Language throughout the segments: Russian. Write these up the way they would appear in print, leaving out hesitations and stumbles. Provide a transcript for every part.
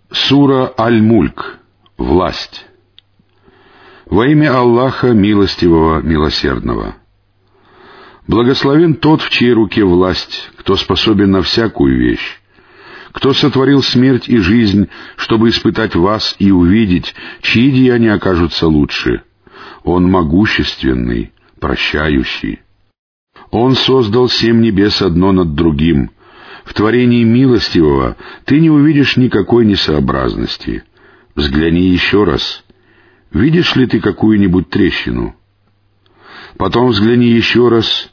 Сура Аль-Мульк. Власть. Во имя Аллаха Милостивого, Милосердного. Благословен тот, в чьей руке власть, кто способен на всякую вещь, кто сотворил смерть и жизнь, чтобы испытать вас и увидеть, чьи деяния окажутся лучше. Он могущественный, прощающий. Он создал 7 небес одно над другим. В творении Милостивого ты не увидишь никакой несообразности. Взгляни еще раз. Видишь ли ты какую-нибудь трещину? Потом взгляни еще раз,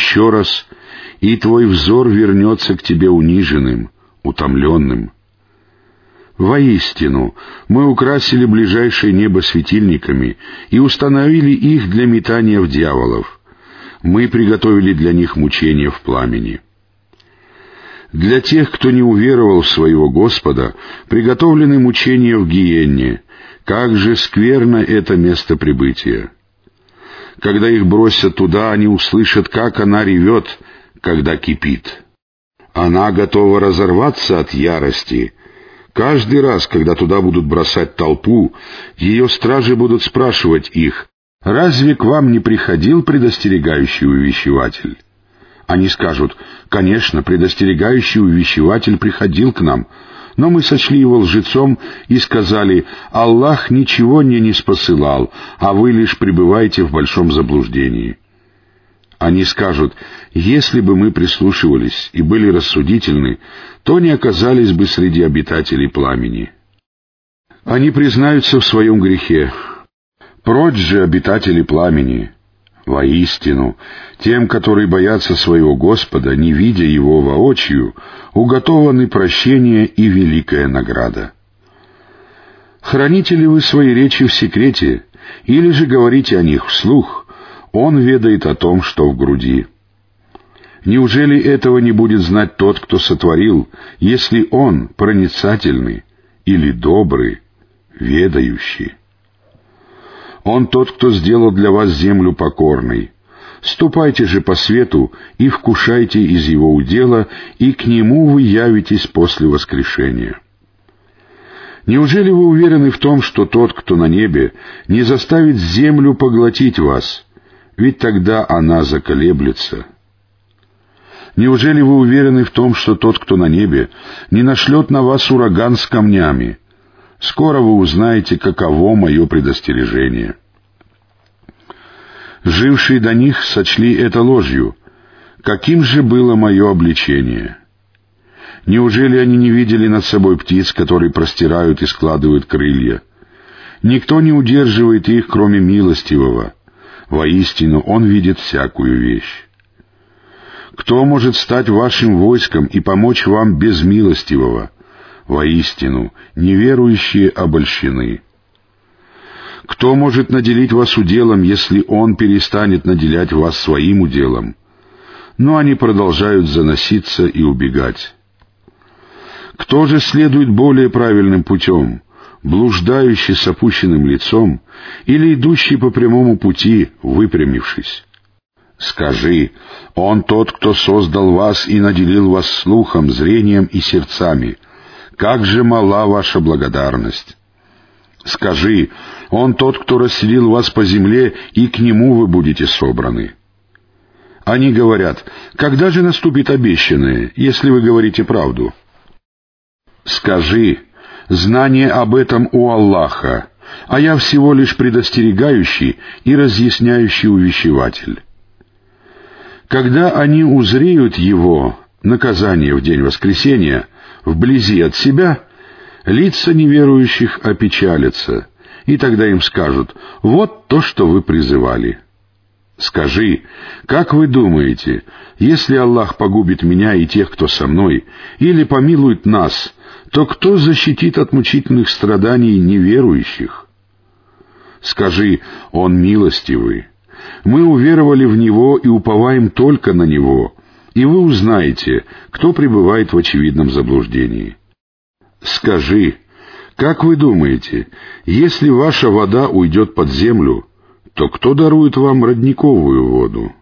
и твой взор вернется к тебе униженным, утомленным. Воистину, мы украсили ближайшее небо светильниками и установили их для метания в дьяволов. Мы приготовили для них мучения в пламени. Для тех, кто не уверовал в своего Господа, приготовлены мучения в гиенне. Как же скверно это место прибытия! Когда их бросят туда, они услышат, как она ревет, когда кипит. Она готова разорваться от ярости. Каждый раз, когда туда будут бросать толпу, ее стражи будут спрашивать их: «Разве к вам не приходил предостерегающий увещеватель?» Они скажут: «Конечно, предостерегающий увещеватель приходил к нам, но мы сочли его лжецом и сказали: Аллах ничего мне не спосылал, а вы лишь пребываете в большом заблуждении». Они скажут: «Если бы мы прислушивались и были рассудительны, то не оказались бы среди обитателей пламени». Они признаются в своем грехе. Прочь же, обитатели пламени! Воистину, тем, которые боятся своего Господа, не видя Его воочию, уготованы прощение и великая награда. Храните ли вы свои речи в секрете, или же говорите о них вслух? Он ведает о том, что в груди. Неужели этого не будет знать тот, кто сотворил, если Он проницательный или добрый, ведающий? Он тот, кто сделал для вас землю покорной. Ступайте же по свету и вкушайте из его удела, и к нему вы явитесь после воскрешения. Неужели вы уверены в том, что тот, кто на небе, не заставит землю поглотить вас? Ведь тогда она заколеблется. Неужели вы уверены в том, что тот, кто на небе, не нашлет на вас ураган с камнями? Скоро вы узнаете, каково мое предостережение. Жившие до них сочли это ложью. Каким же было мое обличение? Неужели они не видели над собой птиц, которые простирают и складывают крылья? Никто не удерживает их, кроме Милостивого. Воистину, Он видит всякую вещь. Кто может стать вашим войском и помочь вам без Милостивого? Воистину, неверующие обольщены. Кто может наделить вас уделом, если Он перестанет наделять вас своим уделом? Но они продолжают заноситься и убегать. Кто же следует более правильным путем, блуждающий с опущенным лицом или идущий по прямому пути, выпрямившись? Скажи: Он тот, кто создал вас и наделил вас слухом, зрением и сердцами. Как же мала ваша благодарность! Скажи: Он тот, кто расселил вас по земле, и к Нему вы будете собраны. Они говорят: когда же наступит обещанное, если вы говорите правду? Скажи: знание об этом у Аллаха, а я всего лишь предостерегающий и разъясняющий увещеватель. Когда они узреют Его, наказание в день воскресения, вблизи от себя, лица неверующих опечалятся, и тогда им скажут: вот то, что вы призывали. Скажи: как вы думаете, если Аллах погубит меня и тех, кто со мной, или помилует нас, то кто защитит от мучительных страданий неверующих? Скажи: Он милостивый. Мы уверовали в Него и уповаем только на Него, и вы узнаете, кто пребывает в очевидном заблуждении. Скажи: как вы думаете, если ваша вода уйдет под землю, то кто дарует вам родниковую воду?